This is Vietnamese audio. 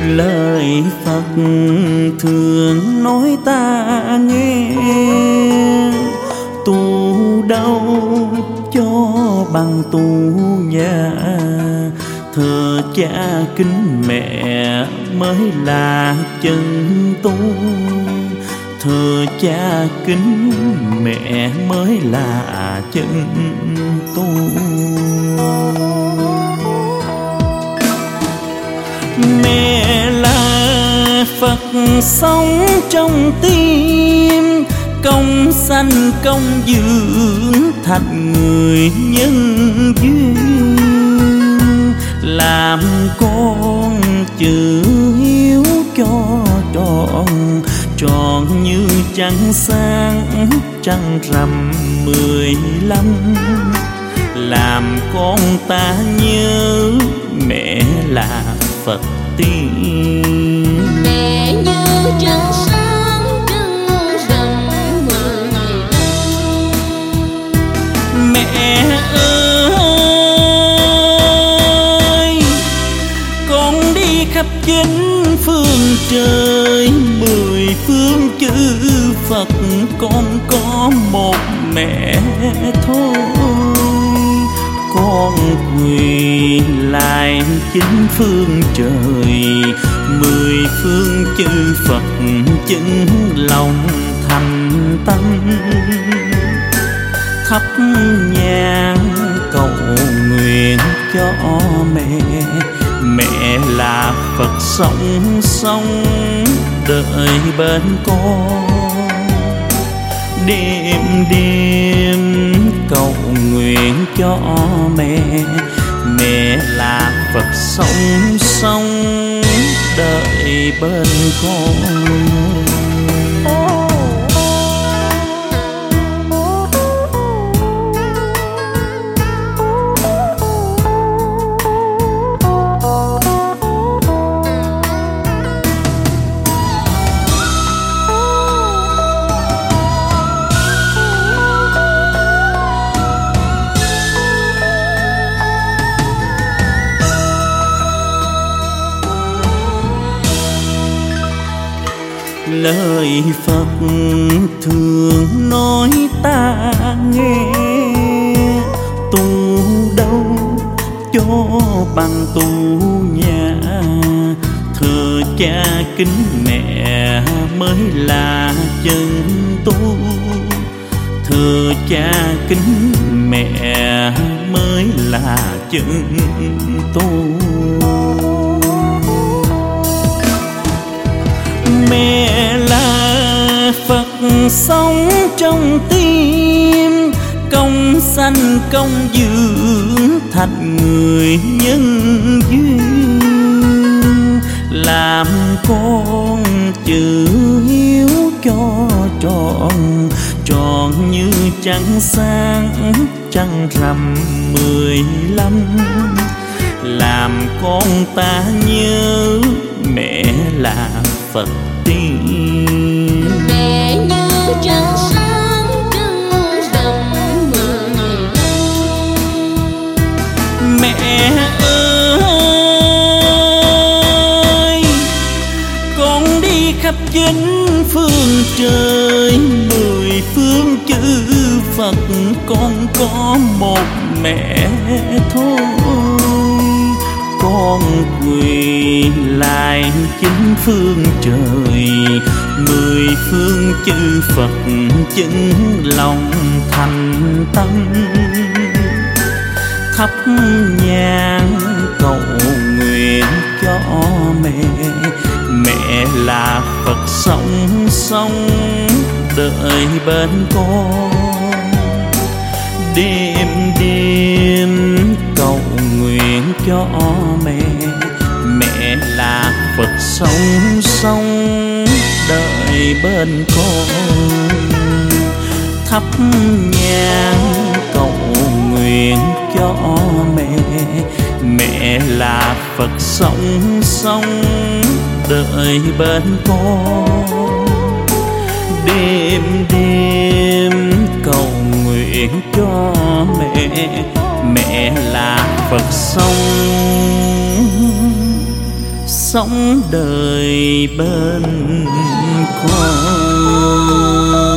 Lời Phật thường nói ta nghe, tu đâu cho bằng tu nhà, thờ cha kính mẹ mới là chân tu, thờ cha kính mẹ mới là chân tu. Mẹ là Phật sống trong tim, công sanh công dưỡng thành người nhân duyên. Làm con chữ hiếu cho tròn, tròn như trăng sáng trăng rằm 15. Làm con ta nhớ mẹ là Phật tiên. Mẹ như trăng sáng trăng rằm 15. Mẹ ơi, con đi khắp chín phương trời, 10 phương chư Phật, con có một mẹ thôi. Con quỳ lại chín phương trời, 10 phương chư Phật chứng lòng thành tâm. Thắp nhang cầu nguyện cho mẹ, mẹ là Phật sống sống đợi bên con. Đêm đêm cầu nguyện cho mẹ, mẹ là Phật sống sống đợi bên con. Lời Phật thường nói ta nghe, tu đâu cho bằng tu nhà, thờ cha kính mẹ mới là chân tu, thờ cha kính mẹ mới là chân tu. Mẹ là Phật sống trong tim, công sanh công dưỡng thành người nhân duyên. Làm con chữ hiếu cho tròn, tròn như trăng sáng trăng rằm 15. Làm con ta nhớ mẹ là Phật tiên. Mẹ như trăng sáng trăng rằm 15. Mẹ ơi, con đi khắp chín phương trời, 10 phương chư Phật, con có một mẹ thôi. Con quỳ lại chín phương trời, 10 phương chư Phật chứng lòng thành tâm. Thắp nhang cầu nguyện cho mẹ, mẹ là Phật sống sống đợi bên con. Đêm đêm cầu nguyện cho mẹ, mẹ là Phật sống sống đợi bên con. Thắp nhang cầu nguyện cho mẹ, mẹ là Phật sống sống đợi bên con. Đêm đêm cầu nguyện cho mẹ, mẹ là Phật sống sống đời bên con.